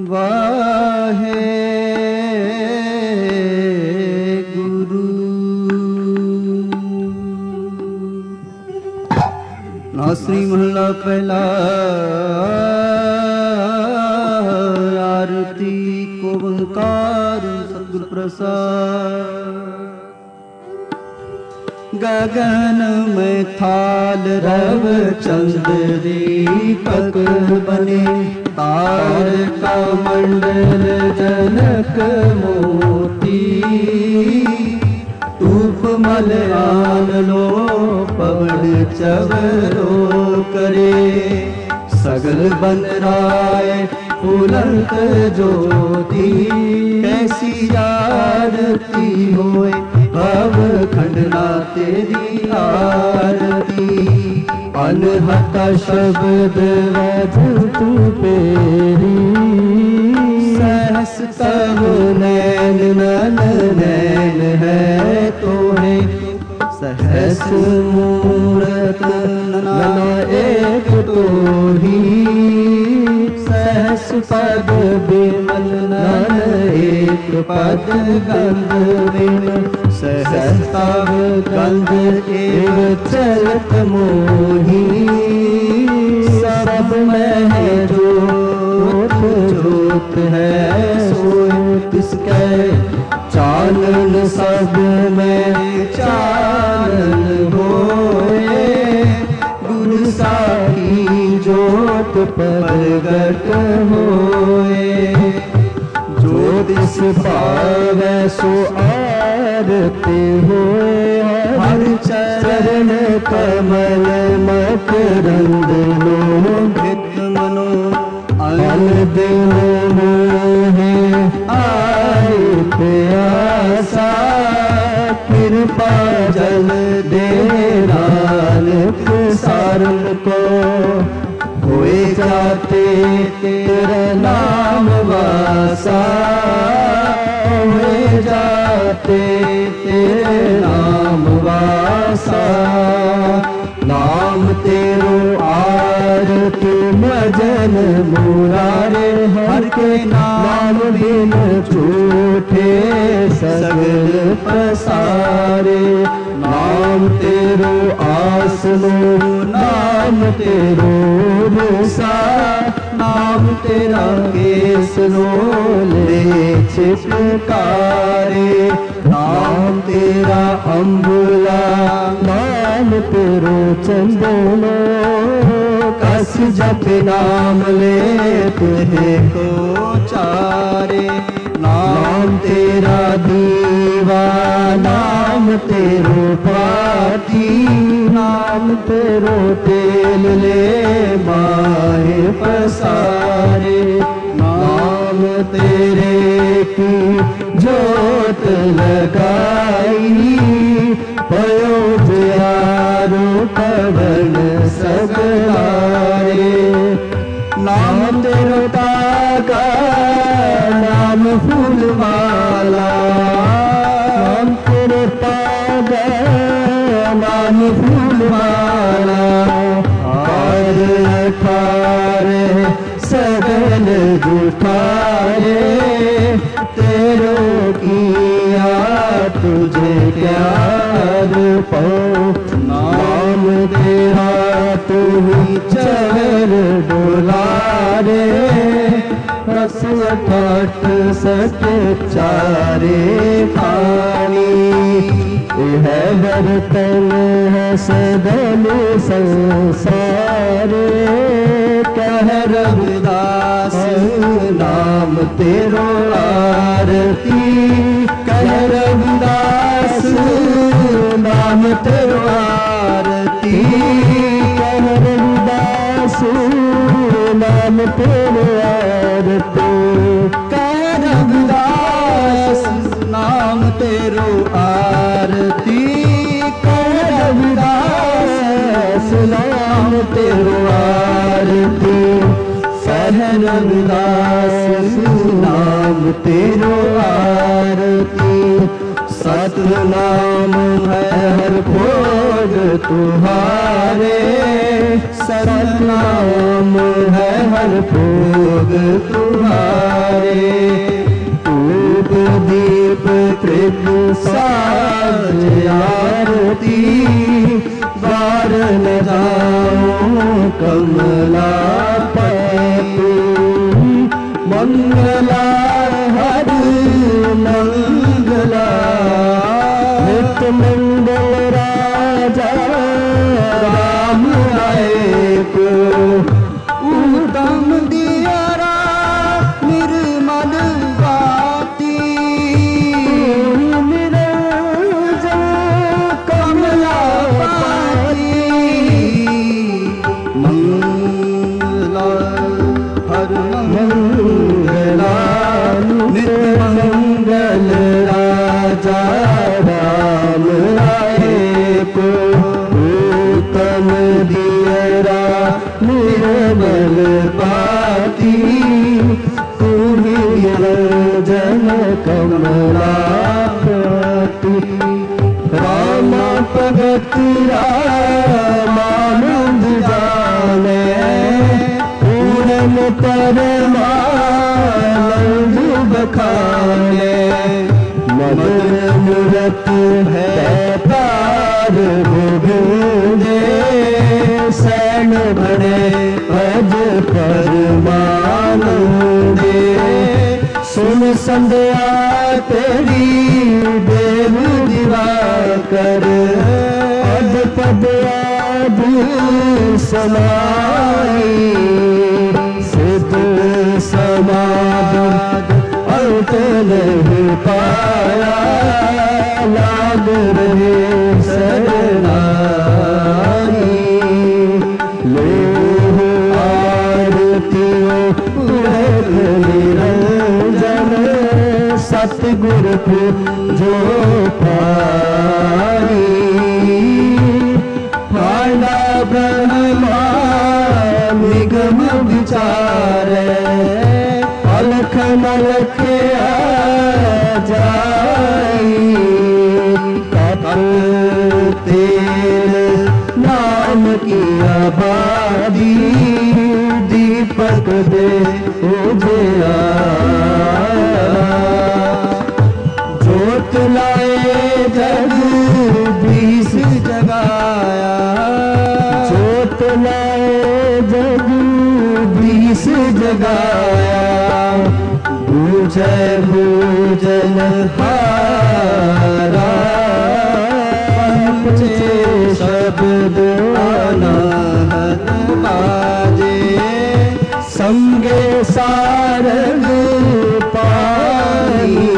वाहे गुरु। नासरी महला पहला। आरती को ओंकार सतगुर प्रसाद। गगन में थाल रव चंद्र दीपक बने। तार का मंडल जनक मोती। धूप मलयान लो पवन चवरो करे। सगल बन राय फूलंत ज्योति। कैसी आरती होए भव खंडना तेरी आरती। अनहत शब्द वधु पेरी। सहस तव नैन नन नैन है तोहे। सहस मूरत नना एक तोही। सहस पद बिमल नन एक पद गंध बिन। सहस तव गंध एव चलत मोही। सब में है जोत जोत है सोई तिसके। चानन सब में चानन होए। गुरु साही जोत प्रगट होए। जो दिस पावै सो आरती होए। हर चरण कमल मकरंद लोभित मनो। अन दिन मोहे आए प्यासा। कृपा जल दे नानक सारन को। होए जाते तेरा नाम वासा। होए जाते तेरे नाम वासा। नाम तेरो आरती भजन मुरारे। हर के नाम बिन झूठे सगल पसारे। नाम तेरो आसनो नाम तेरो रूसा। नाम तेरा केसरो ले छिपकारे। नाम तेरा अम्बुला नाम तेरो चंदनो। कस जप नाम ले तुहे को चारे। नाम तेरा दीवा नाम तेरो पाती। नाम तेरो तेल ले माहे पसारे। नाम तेरे की जोत लगाई। पयो प्यारो पवन सगलारे। नाम तेरो ताका नाम फूल माला। नाम तेरो ताका नाम फूल माला। हार अठारे सगल जुठारे। तेरो किया तुझे प्यार पाओ। नाम तेरा तू ही चवर डोलारे। रस ठाठ सट चारे खानी। है बर्तन है सदन संसार। कह रविदास नाम तेरो आरती। कह रविदास नाम तेरो आरती। कह रविदास नाम तेरो आरती। कह रविदास नाम तेरो आरती। कह रविदास नाम तेरो आरती। कह रविदास नाम तेरो आरती। सतनाम है हर भोग तुम्हारे। सतनाम है हर भोग तुम्हारे। धूप दीप त्रिप साज आरती बार न जाओ कमला पति। मंगला हर मंगला नित्य मंगल राजा राम आए को। उत्तम दियारा निर्मल बाती निरंजन कमला पाती। मंगला हर मंगला नित्य मंगल राजा राम आए को। उत्तम दियरा निर्मल पाती तुम्हें निरंजन कमलापति। राम भगत रामानंद जाने पूरन परमानंद बखाने। मदन मूरत है तार गोविंदे सैन बड़े अज परमानंदे। सुन संध्या तेरी देव दिवाकर पद पद आद समाई। सिद्ध समाध अंत नहीं पाया लाग रहे शरणाई। लोह आरतियों पुरख निरंजन सतगुर जो पारी। फाड़ा ब्रह्मा निगम विचार अलख मलख जाई। तेल नाम की आबादी दीपक दे उजिया। जोत लाए जग बीस जगाया। जोत लाए जग बीस जगाया। बूझे भूजन हारा पंचे शब्द अनाहत बाजे। संगे सारंग पाई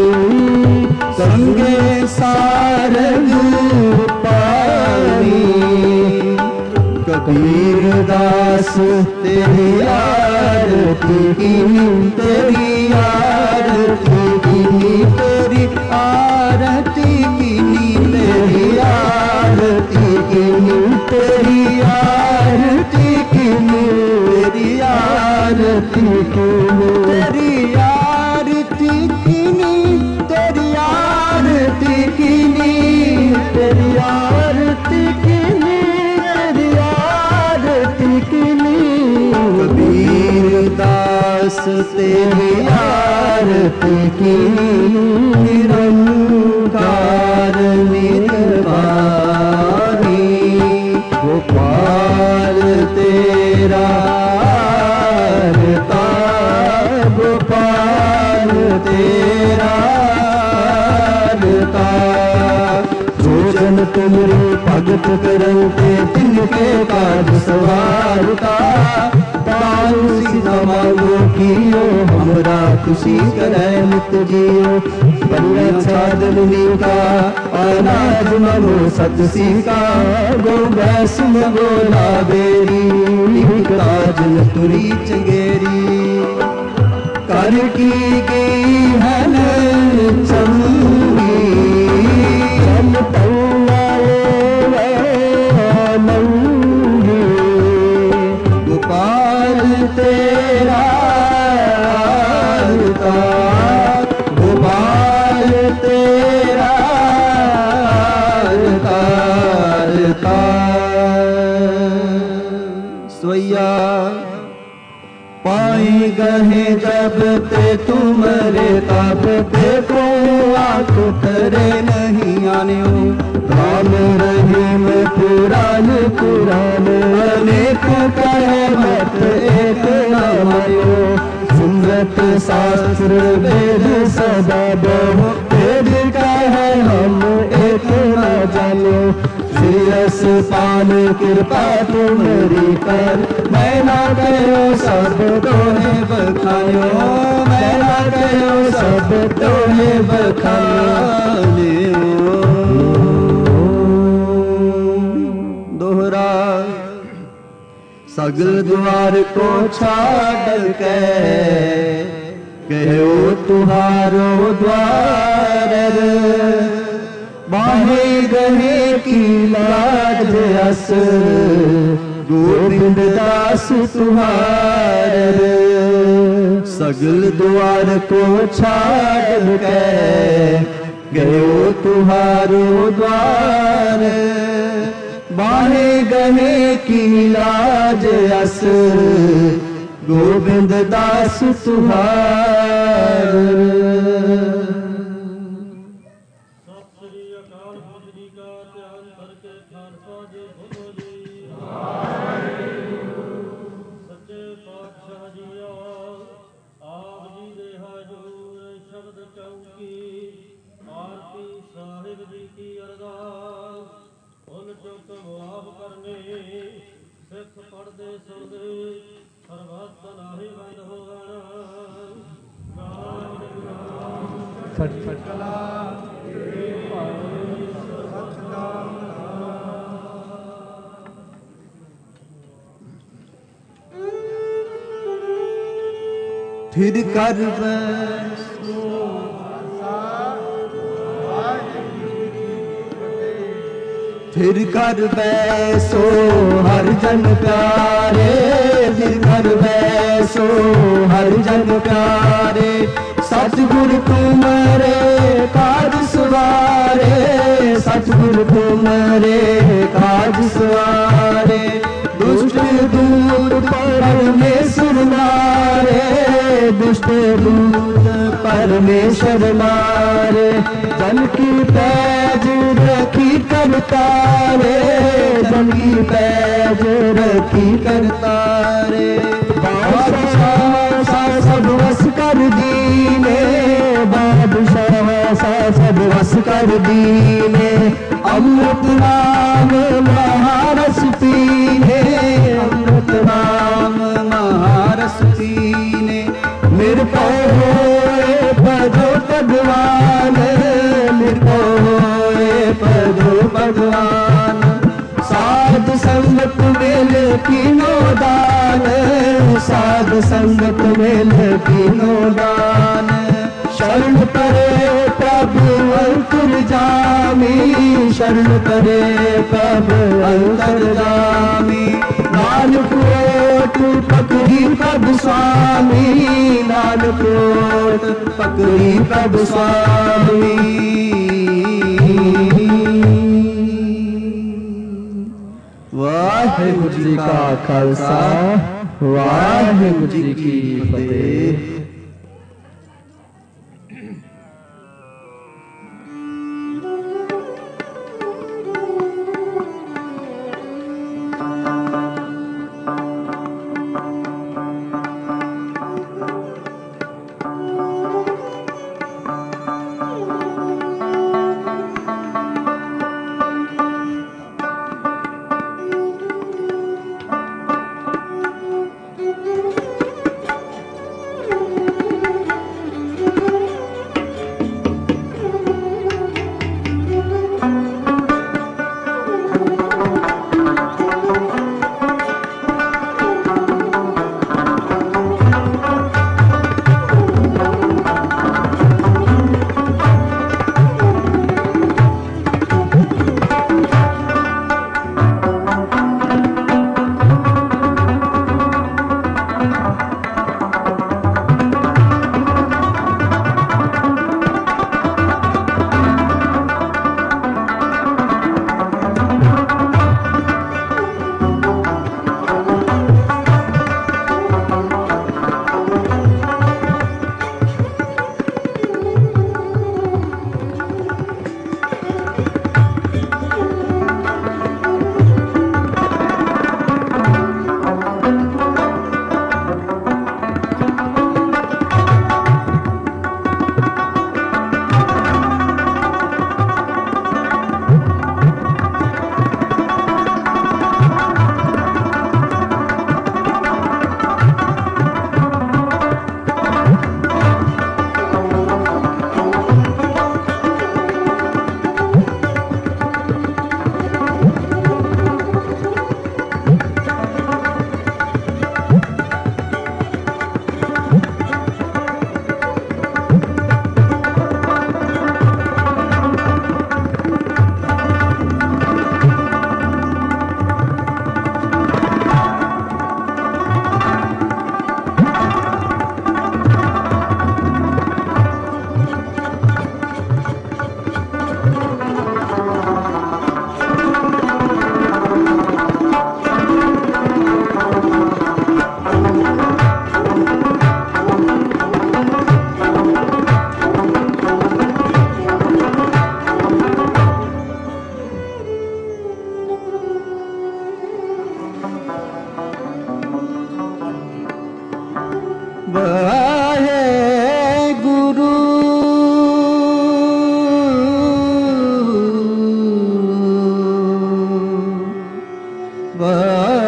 संगे सारंग पाई। कबीर दास तेरी आरती की तेरी आरती की तेरी आरती की तेरी आरती की तेरी आरती की तेरी आरती की तेरी आरती की तेरी आरती की तेरी आरती की कबीर दास तेरी आरती की निरंकार निर्वाणी। गोपाल तेरा आरता गोपाल तेरा आरता। जो जन तुमरे भगत करते तिनके काज सवारता। मांगो कियो हमरा खुशी करे नित जियो। बल्ला छादनी का अनाज मगो सतसी का। गो बैस मगो लावेरी राजन तुरी चंगेरी। कर की गई हन चंगी चल मंगी। गोपाल तेरा गोपाल तेरा सोया पाई गहे जब ते तुमरे तब ते को आँख करे नहीं आनियो राम रहीम पुराण पुराण अनेक कहे मत एक न मानियो सुन्नत शास्त्र वेद सदा बहु वेद कहे हम एक न जानियो श्रीयस पाल कृपा तुम्हारी कर मैं ना कहो सब तोहे बखानियो मैं ना कहो सब तोहे बखानियो दोहरा सगल द्वार को छाड़ के कहो तुहारो द्वार बाहे गहे की लाज अस गोविंद दास तुहार सगल द्वार को छाड़ के गयो तुहारो द्वार बाहे गहे की लाज अस गोविंद दास तुहार फिर कर फिर कर बैसो हर जन प्यारे फिर कर बैसो हर जन प्यारे सतगुरु तुम्हारे काज सवारे सतगुरु तुम्हारे काज सवारे दुष्ट दूत परमेश्वर मारे दुष्ट दूत परमेश्वर मारे जन की पैज रखी करतारे जन की पैज रखी करतारे बादशाह सब वस कर दीने बादशाह सब वस कर दीने अमृत नाम महारस पीने अमृत नाम महारस पीने मेरे होए पदो भगवान मेरे होए पदो भगवान साध संगत मेल कीनो दान साध संगत मेल कीनो दान शरण परे प्रभु अंतर जामी शरण परे प्रभु अंतर जामी नानक ओट पकड़ी प्रभु स्वामी नानक ओट पकड़ी प्रभु स्वामी वाहिगुरु जी का खालसा वाहिगुरु जी की फतेह।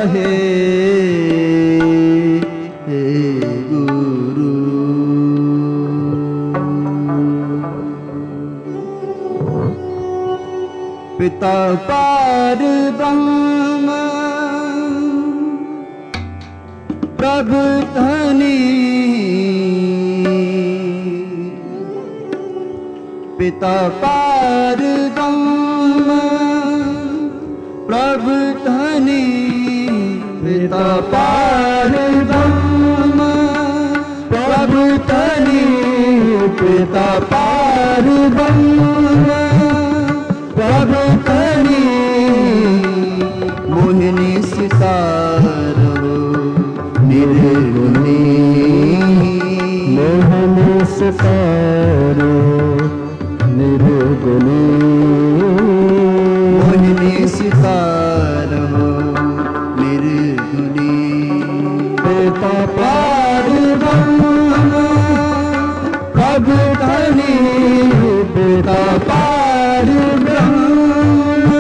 कहे गुरु। पिता पार ब्रह्म प्रभु धनी, पिता पार ब्रह्म प्रभु धनी, पिता पार ब्रह्म प्रभु धनी, पिता पार ब्रह्म प्रभु धनी, मोहिनी सितारो निर्गुणी, मोहिनी सितारो निर्गुणी, मोहिनी सितारो निर्गुणी, पिता पार ब्रह्म प्रभु धनी, पिता पार ब्रह्म,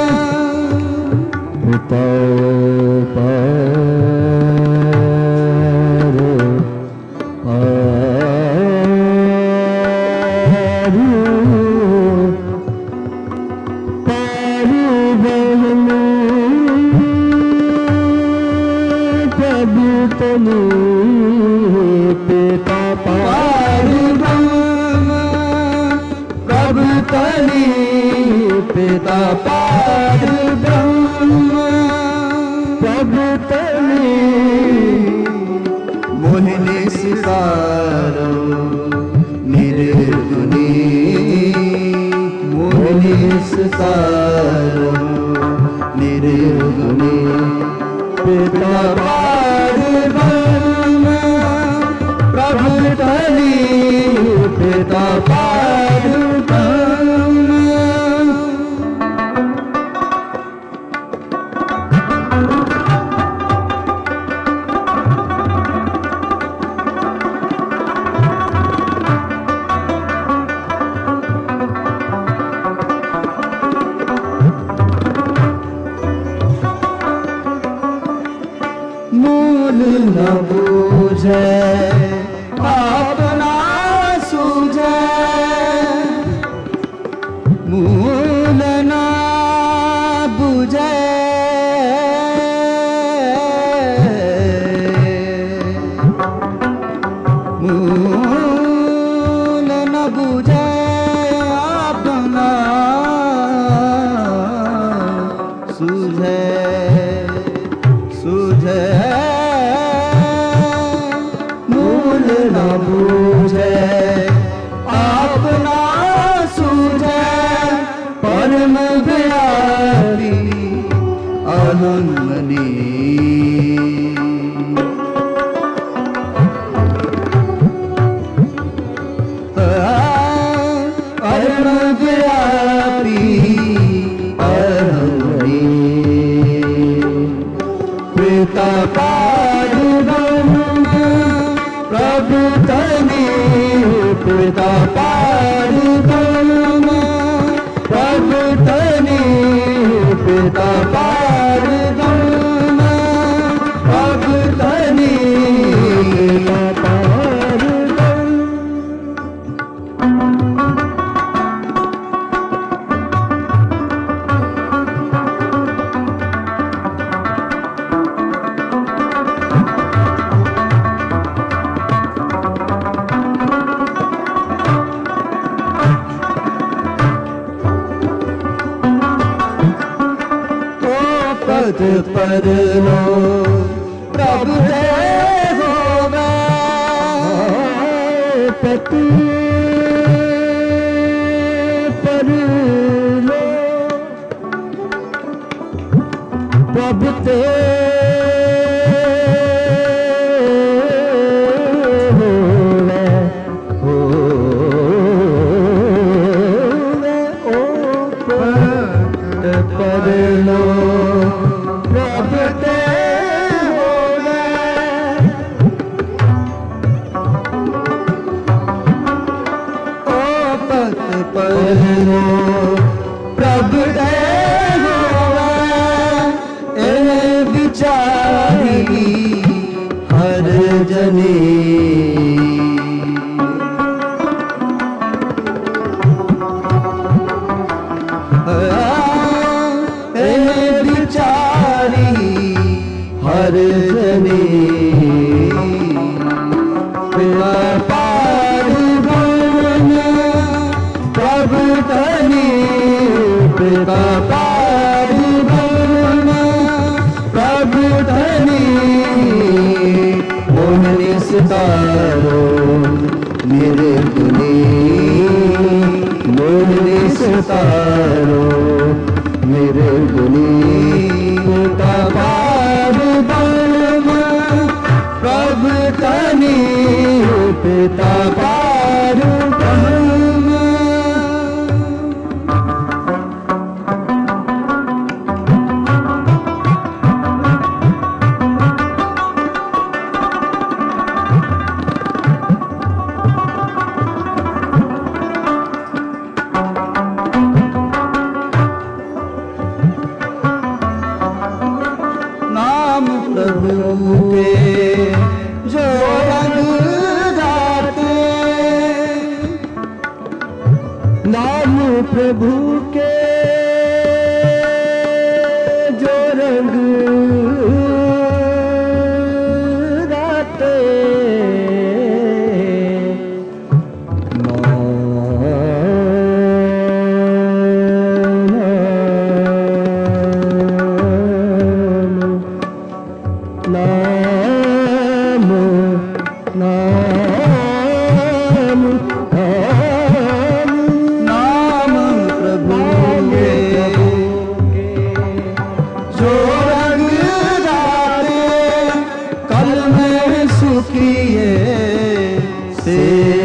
पिता पिता पार ब्रह्म प्रभु धनी, मोहिनी सितारो निर्गुणी, मोहिनी सितारो निर्गुणी, पिता पार ब्रह्म प्रभु धनी, पिता पार ब्रह्म। मूल न बूझे अपना सूझे, मूल न बूझे मूल न बूझे अपना सूझे, सूझे मूल न बूझे अपना सूझे, परम व्यापी अहंमनी, परम व्यापी अहंमनी, पिता पार ब्रह्म प्रभु धनी, पिता पार ब्रह्म प्रभु धनी, पिता पार ब्रह्म प्रभु धनी, पिता पार पद पर लो प्रभु दे होवे, पति पर लो प्रभु दे पर लो प्रभु ते होवे, ओ पत पर लो प्रभु ते होवे, ए विचार धनी बिचारी हर जनी पार भवन प्रभु धनी पिता पार भवन प्रभु धनी मोहनी सितारो मेरे गुनी मोहनी सितारो मेरे गुनी पिता पार भवन प्रभु धनी पिता पार भवन। नाम प्रभु के जो रंग गाते नाम प्रभु के जो रंग गाते नाम नाम नाम प्रभु के जो रंग डाले कल में सुखिए से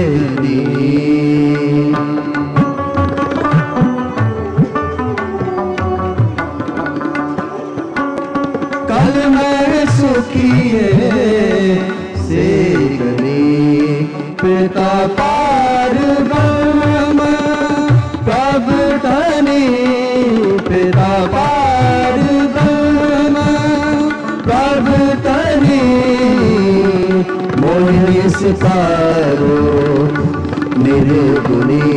कल में सुखिए से गनी पिता पार ब्रह्म प्रभु धनी पिता पार ब्रह्म प्रभु धनी मोहिनी सितारो मेरे गुनी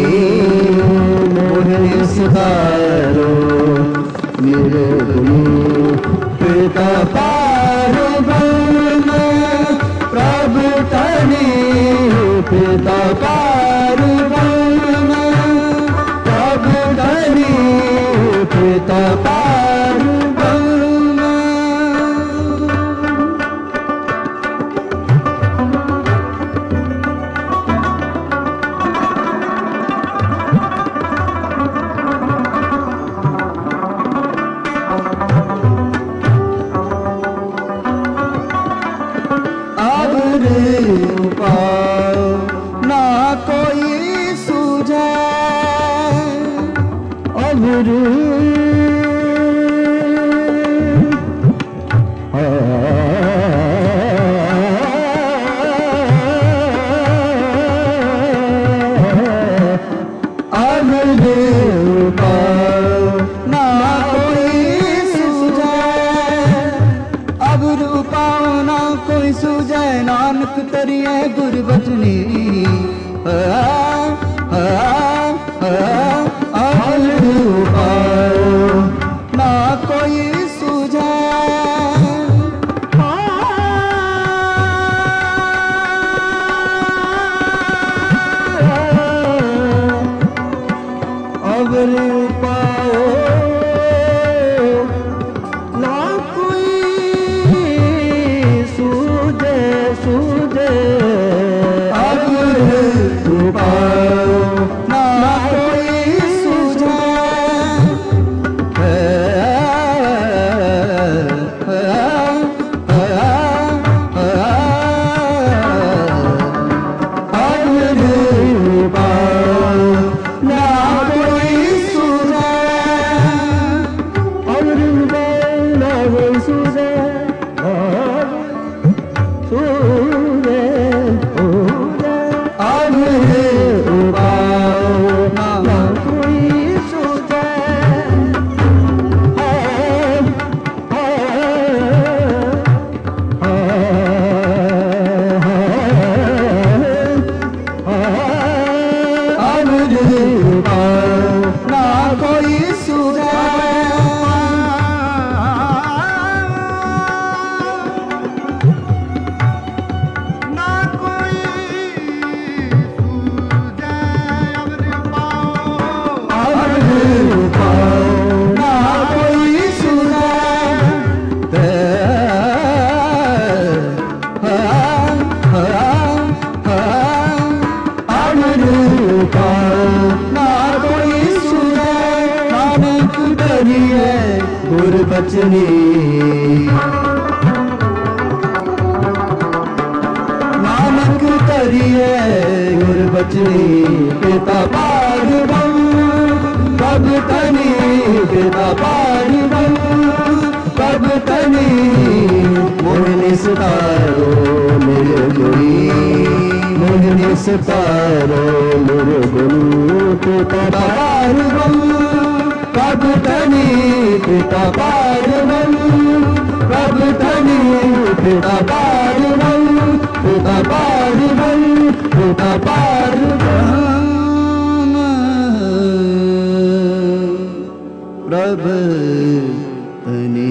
मोहिनी सितारो मेरे गुनी पिता पार ब्रह्म प्रभु धनी पिता पार ब्रह्म प्रभु धनी पिता पार ब्रह्म। उपाय ना कोई सूझे अबरू नानक तरिए गुरबचनी ना कोई सूझे अगर पाओ ना कोई सूझे सूझे अगर पाओ ना कोई बचनी नानक करिए गुर बचनी पिता पार्वम कब तनी पिता पार्वम कब तनी मोहिनी सितारो मेरे गुरी मोहिनी सितारो मेरे गुरु पिता पार्वम कब तनी पिता पार्वम कब तनी पिता पार्वम पिता पार्वम पिता पार्वम प्रभ तनी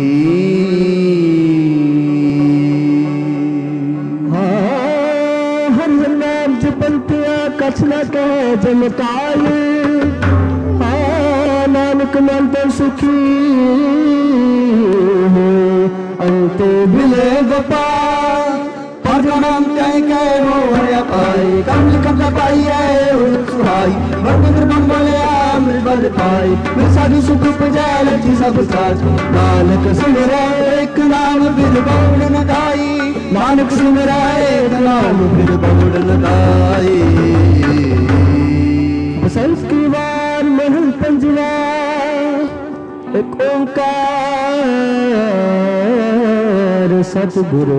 हर नाम जपंतिया कछ न कहे जमकाल नानक मंत्र सुखी अंते बिले गोपाल परम कह कह वो हरिया पाई कम लिखम पाई है सुहाई बरबंद बोले अमृत बल पाई मैं साधु सुख पुजाय लखी सब साज नानक सुन रहे एक नाम बिन बौड़ न गाई नानक सुन रहे एक नाम बिन बौड़ न गाई बसंत की वार महल पंजवा एक ओंकार सतगुरु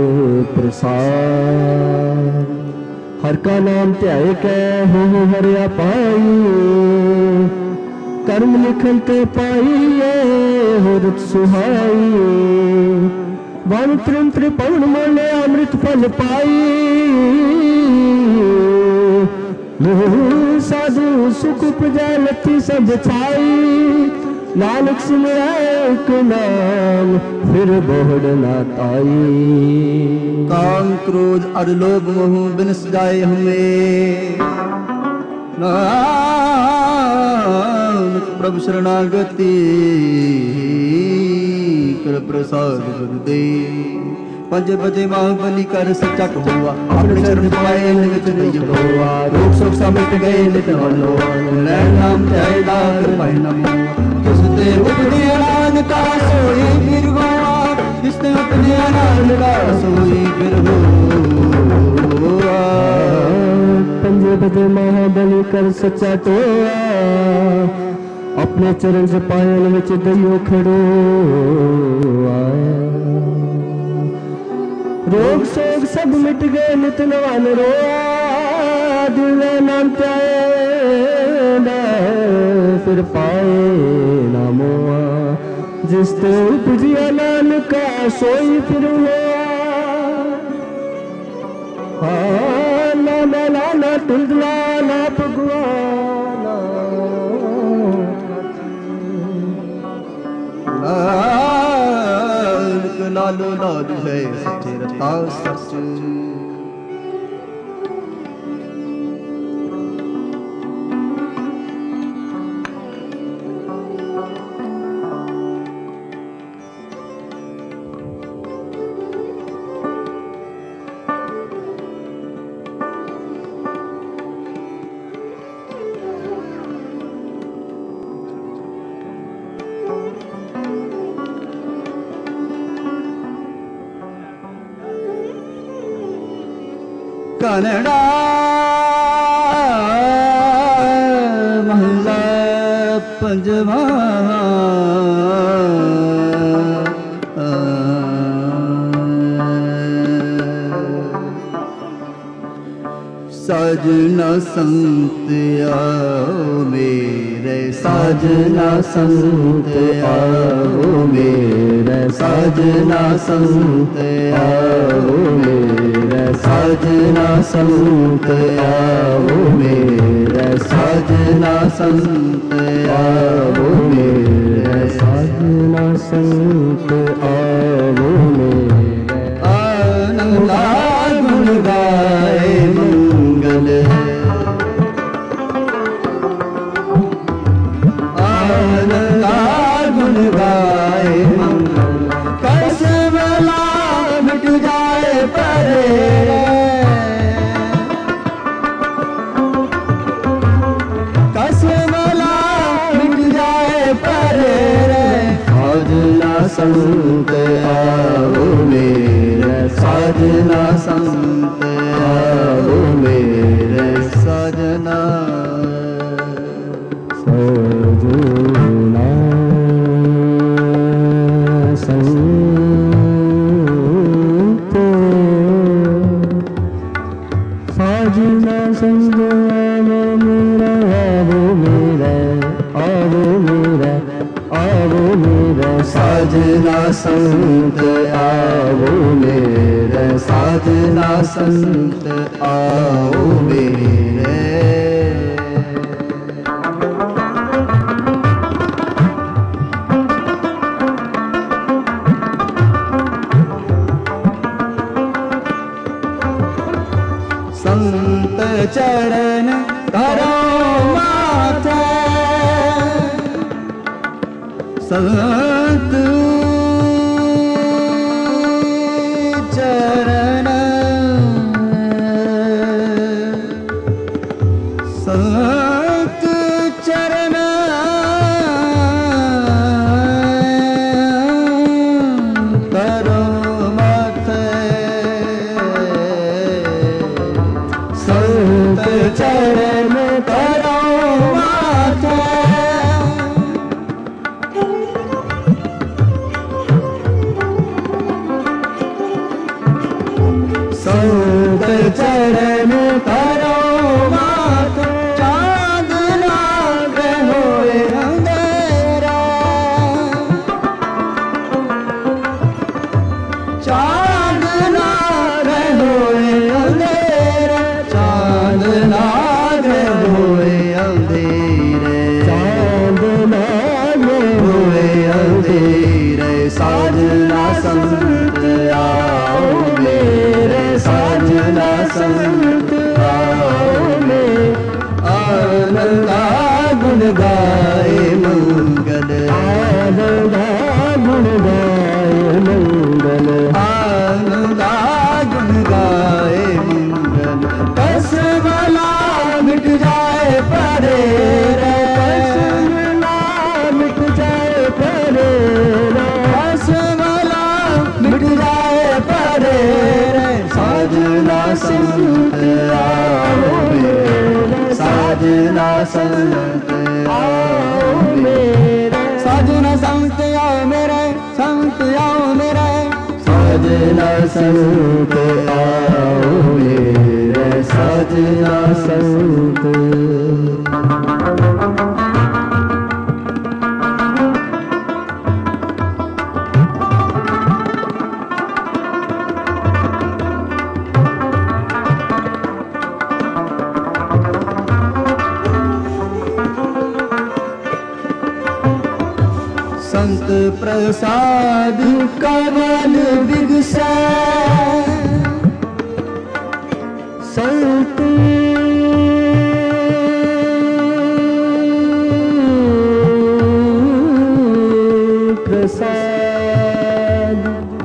प्रसाद हर का नाम त्याय कै हो हरिया पाई कर्म लिखन ते पाइए हो रत सुहाई वन त्रिम त्रिपवन मोले अमृत फल पाई साधु सुख प्रजा लती सब छाई नानक सुन एक नाम फिर बोहड़ ना ताई काम क्रोध और लोभ मोह बिनस जाए हमें नानक प्रभु शरणागति कर प्रसाद दे पंज बजे महाबली कर सचट हुआ अपने चरण पाए निगत नहीं हुआ रोग शोक समिट गए नित हलो नाम जय दार महिनम किसने उपने अनान का सोई फिर हुआ किसने उपने अनान का सोई फिर हुआ पंज बजे महाबली कर सचट हुआ अपने चरण से पायल विच दइयो खड़ो रोग शोक सब मिट गए नित नवान रोआ दिल नाम त्याए फिर पाए नामोआ जिस ते उपजिया नानका सोई फिर हुआ ना मैला ना टुंडला ना भगवाना लालो लाल है सच्चे रता सच कनड़ा महला पंजवा साजना संत आओ मेरे साजना संत आओ मेरे साजना संत आओ मेरे साजना संत आओ मेरे साजना संत आओ मेरे साजना संत आओ मेरे आनंद गुण गाए मंगल आनंद गुण गाए मंगल कैसे वेला मिट जाए परे संत आओ मेरे। संत चरण करो माथे, संत चरण, संत चरण करो माथे, संत चरण करो माथे। संत चरण करो माथे, चाँद लाग होए अंधेरा, चाँद लाग होए अंधेरा, चाँद लाग होए अंधेरे, चाँद लाग होए अंधेरे। साजना संत आओ मेरे, साजना संत आओ मेरे। आनंदा गुण गाए मंगल, आनंदा गुण गाए मंगल, आनंदा गुण गाए मंगल। कस वाला मिट जाए परे रे, कस वाला मिट जाए परे रे, कस वाला मिट जाए परे रे। साजना संत आओ मेरे, साजना संत आओ मेरे, साजना संत आओ मेरे, संत आओ मेरे, साजना संत आओ मेरे, साजना संत। संत प्रसाद कमल बिगसै, संत प्रसाद,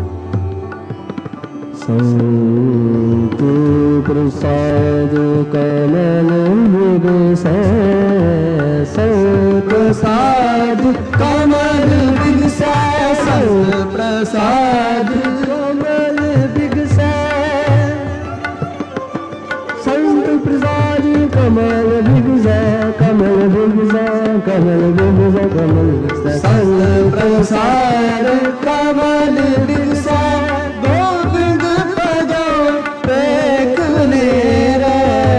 संत प्रसाद कमल बिगसै, संत प्रसाद कमल बिगसै, संत प्रसाद कमल बिगसै, संत प्रसाद कमल बिगसै, कमल बिगसै, कमल बिगसै, कमल बिगसै। संत प्रसाद कमल बिगसै, गोविंद पदो देखने रे,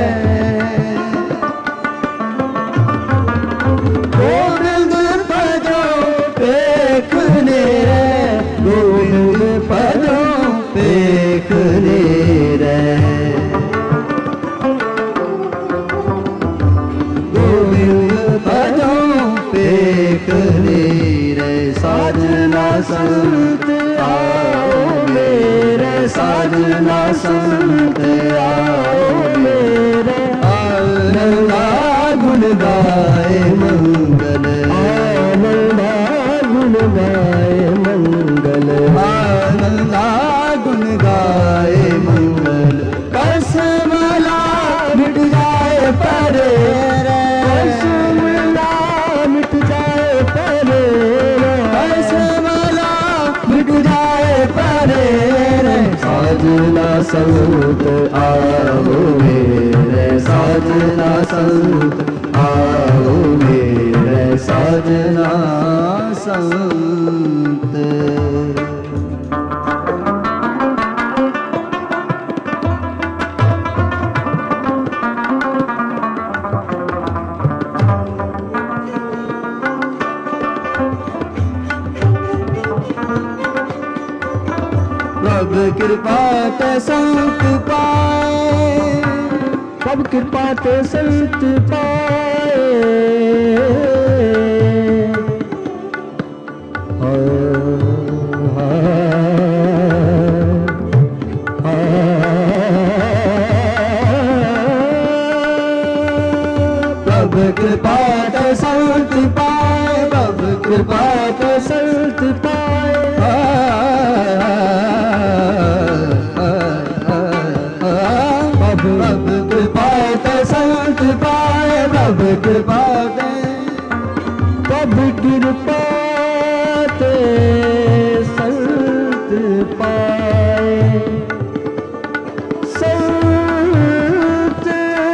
गोविंद पदो देखने रे, गोविंद पदो देखने रे, गोविंद पदो देखने रे। साजना संत आओ मेरे, साजना संत आओ मेरे। आनंदा गुण गाए मंगल, आनंदा गुण गाए मंगल, आनंदा गुण गाए मंगल। कस वाला मिट जाए परे रे, कस वाला मिट जाए परे रे, कस वाला मिट जाए परे रे। साजना संत आओ मेरे, साजना संत आओ मेरे, साजना संत। प्रभु कृपा ते संत पाए, प्रभु कृपा ते संत पाए। प्रभु कृपा ते संत पाए, प्रभु कृपा ते संत पाए। प्रभु कृपा ते संत पाए, प्रभु कृपा ते, प्रभु कृपा ते संत पाए, संत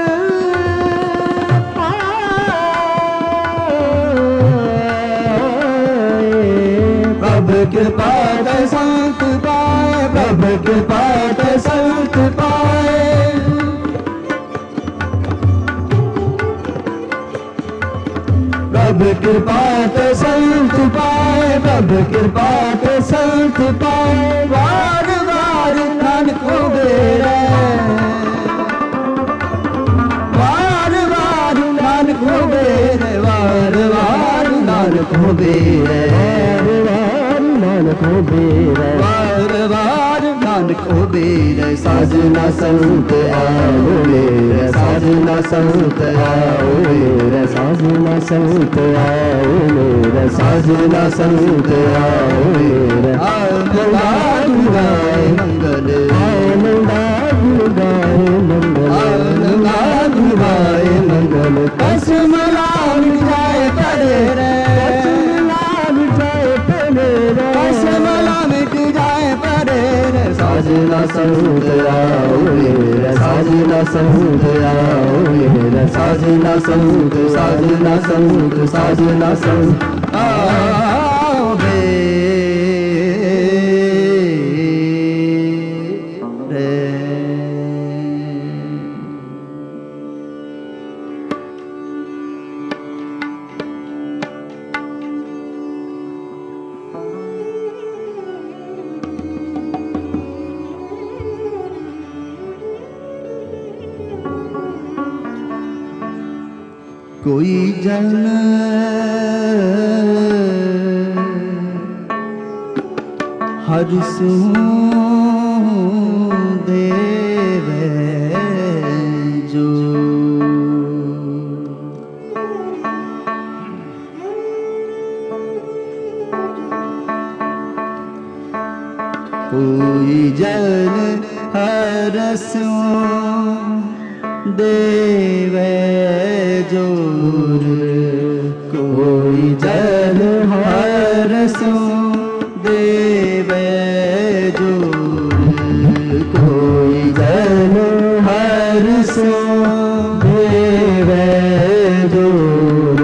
पाए। प्रभु कृपा ते संत पाए, प्रभु कृपा ते संत पाए। प्रभु कृपा ते संत पाए, प्रभु कृपा ते संत पाए। वार वार नानक हो बेरे, वार वार नानक हो बेरे, वार वार नानक हो बेरे, वार नानक हो बेरे, वार वार नानक हो बेरे। साजना संत आओ मेरे, साजना संत आओ मेरे, साजना संत आओ मेरे, साजना संत आओ मेरे। आनंद गाए मंगल, आनंद गाए मंगल, आनंद गाए मंगल। कसम लाल जाए पड़े रे, कसम लाल जाए पड़े रे, कसम लाल जाए पड़े रे। साजना संत आओ मेरे, साजना संत आओ मेरे, साजना संत, साजना संत, साजना संत आओ मेरे। कोई जन हर सू देवे जो, कोई जन हर सू देवे जोर, कोई जन हर सो देवे जोर, कोई जन हर सो देवे जोर।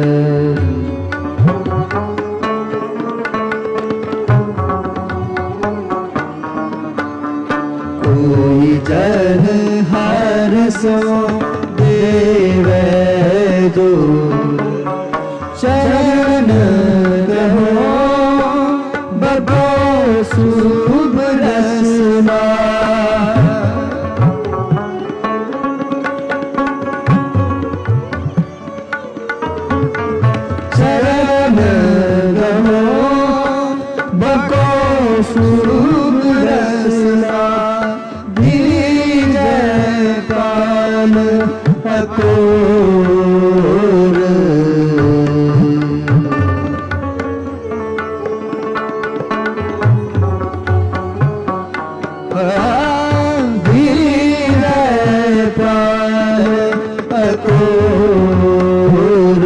कोई जन हर सो देवे जोर। शरण गहो बबो शुभ रसना, शरण गहो बबो शुभ रसना। जय काल अकोर, धीर काल अकोर।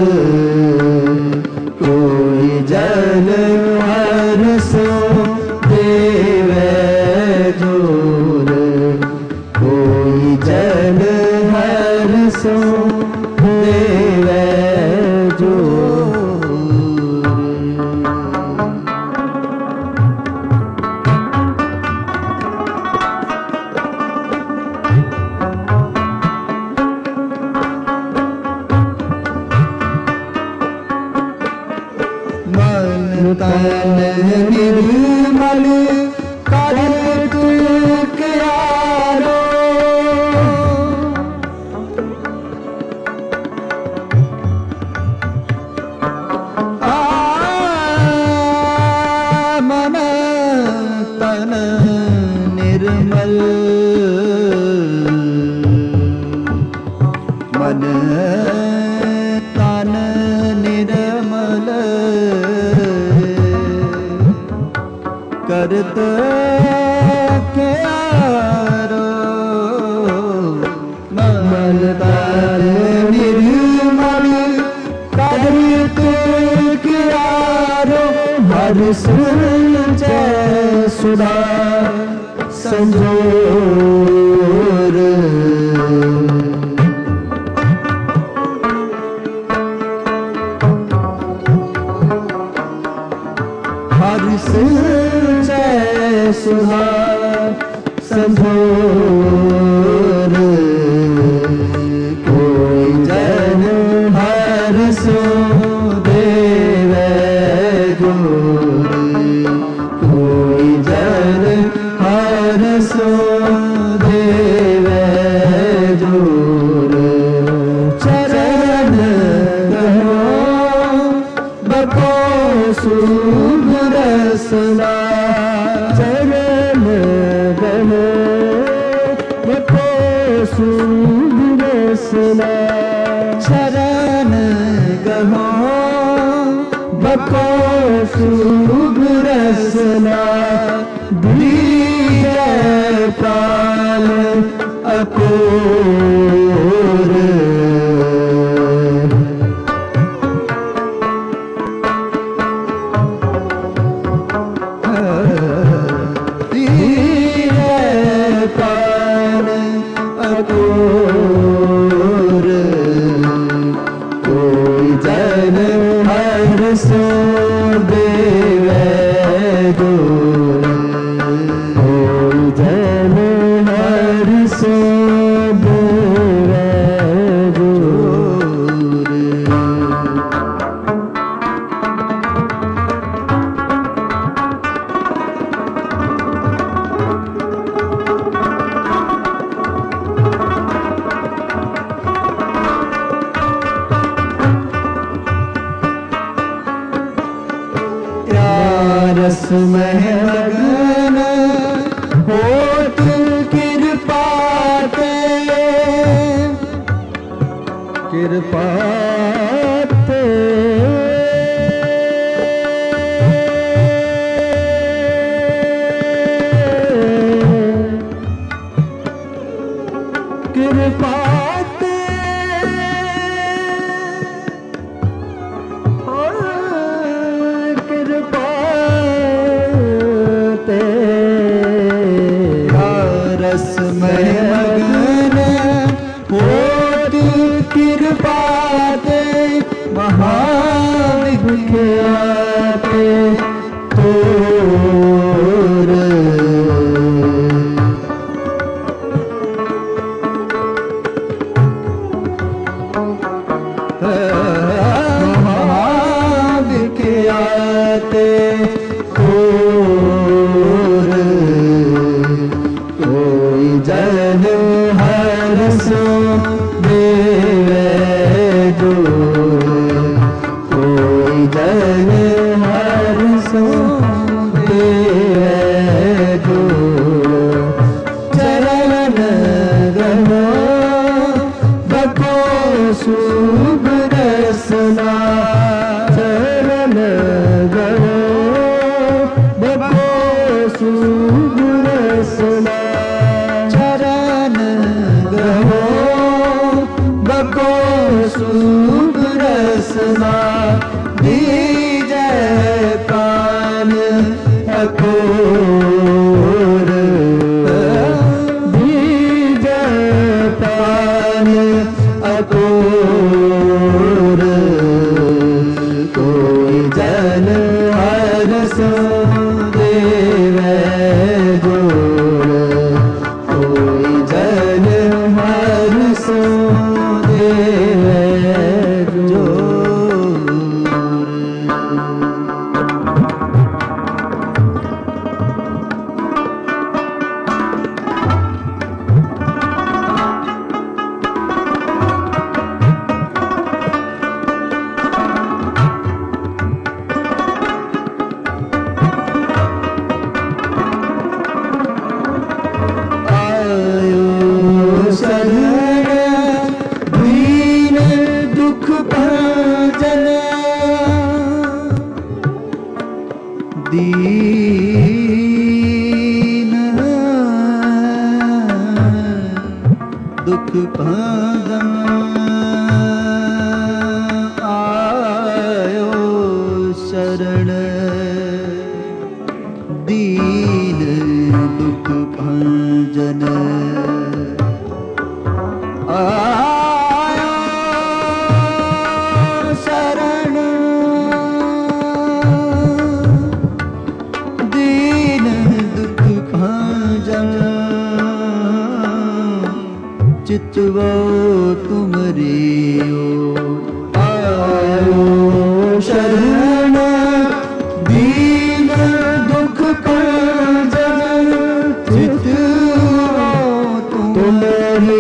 कोई जन हर सो देवे जोर, कोई जन हर सो देवे जोर। निर्मल मन तन निर्मल करत क्यारो मन तन निर्मल करत क्यारो हर संजय सुधा संजोर हर संजय सुधा संजोर कोई जन हर सो देवे जोर कोई जन हर सो देवे जोर चरण गहो बको शुभ रसना चरण गहो बको शुभ रसना चरण गहो बको शुभ रसना दीय प्राण अकोर दीय प्राण अकोर कोई जन हर सो देवे जोर कोई जन हर सो देवे जोर रसमय मगन होत कृपा ते कृपा ते कृपा ते रसमय मगन होत कृपा ते महाविख्याते तोर महाविख्याते तोर कोई जन हर सो देवे जोर कोई जन हर सो देवे जोर चरण गहो बको शुभ रसना चरण गहो बको शुभ रसना चरण गहो बको शुभ रसना दीजय प्राण अकोर दीजय प्राण अकोर कोई जन हर सो देवे जोर दुख भंजन आयो शरण दीन दुख भंजन आयो शरण दीन दुख भंजन चितवो तुमरी आयो शरण दीन दुख भंजन चितवो तुमरी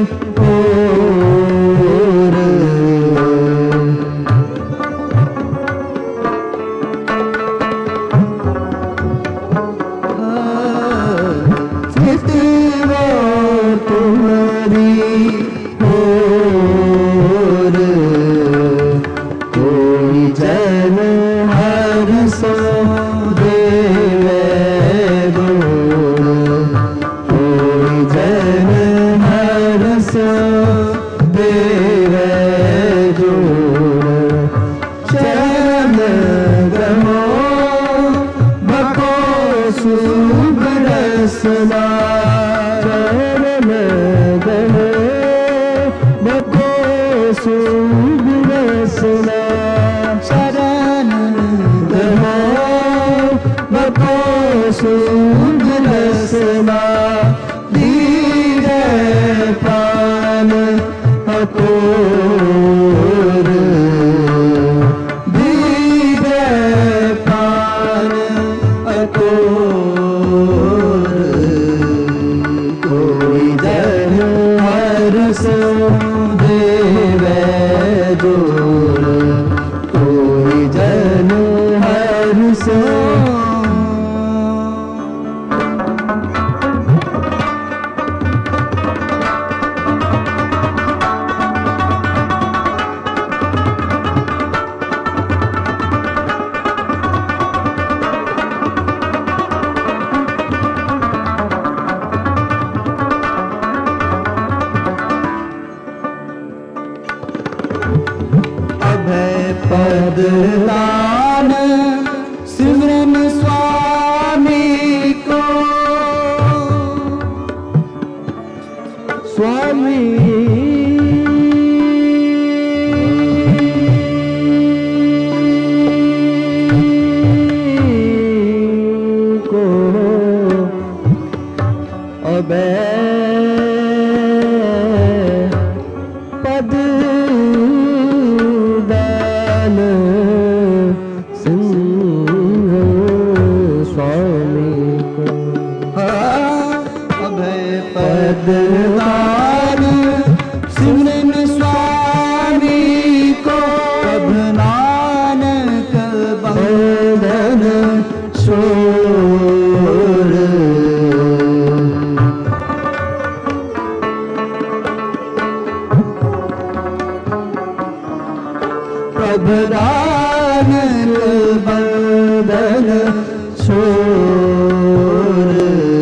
पददान सिमरन स्वामी को स्वामी को अभय पददान सिमरन स्वामी को कब नानक बंदन छोड़ प्रभदान बंदन छोड़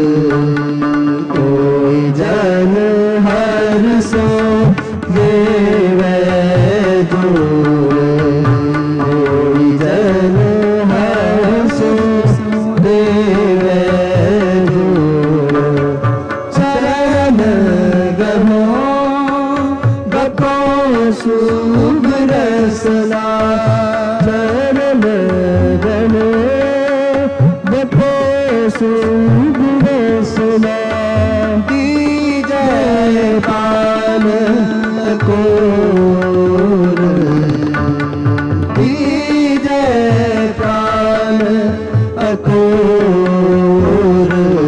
जन हर सो देवे दूर जन हर सो देवे दूर चरण गमो गको शुभ रसना चरण गमो गको शुभ रसना पान कोर जय प्राण अकोर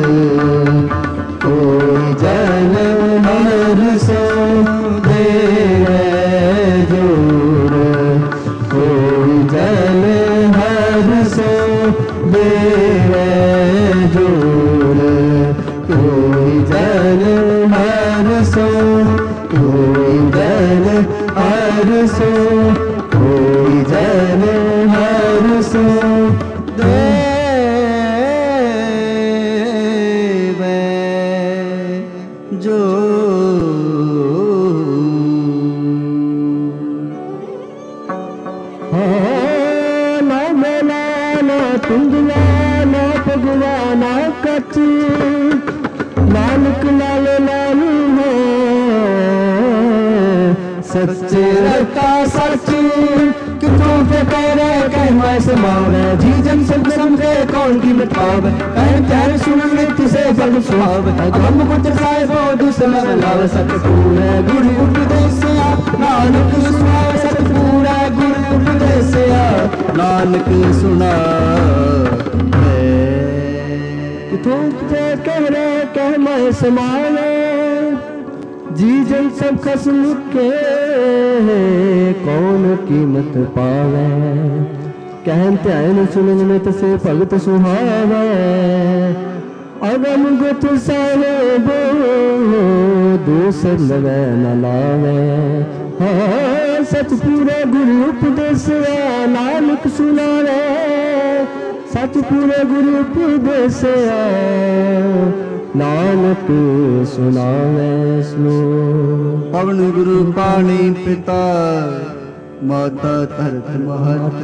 कोई जन हर सो देवे जोर कोई जन हर सो देवे जोर कोई जन हर सो कोई जन हर सो कोई जन हर सो देवे जो सच्चे रहता सच कितों पे पैरे कह मैं समावे जी जन सब समझे कौन की बतावे कह सुन मृत्यु से फल सुहावे हम कुछ साहिबो दूसरा लाव सतपूरे गुरु उपदेश नानक सुनावे सतपूरा गुरु उपदेश नानक सुना कितों पे कह रहे कह मैं समावे जी जन सब खसम के कौन कीमत पावे कहन ध्यान सुनन नित से भगत सुहावे अगम गुत साहेबो दूसर लवे न लावे हाँ सच पूरे गुरु उपदेश नानक सुनावे सच पूरे गुरु उपदेश नानक सुनावे श्लोक पवन गुरु पाणी पिता माता धरत महत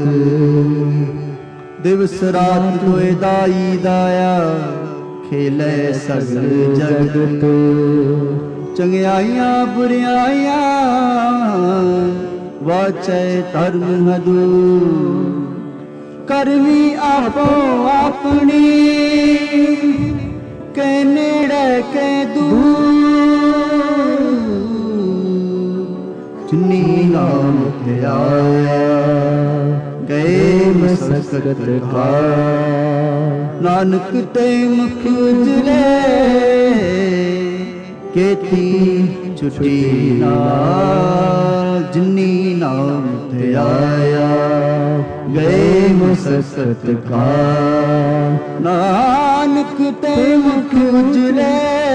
दिवस रात दोए दाई दाया खेले सगल जगत चंगियाइयां बुरियाइयां वाचै धर्म हदू करवी आपो अपनी के नेड़े के दूर चुन्नी नाम ते आया गए मसकत खा नानक ते मुख उजले केती छुट्टी ना जिन्नी नाम ते आया गए मसकत खा नानक ते मुख उजले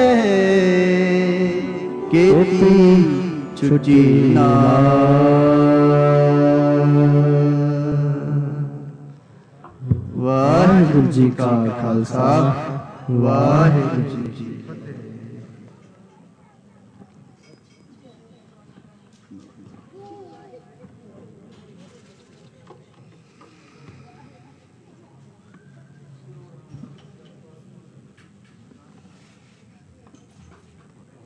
केती छुट्टी ना। वाहिगुरु जी का खालसा वाहिगुरु जी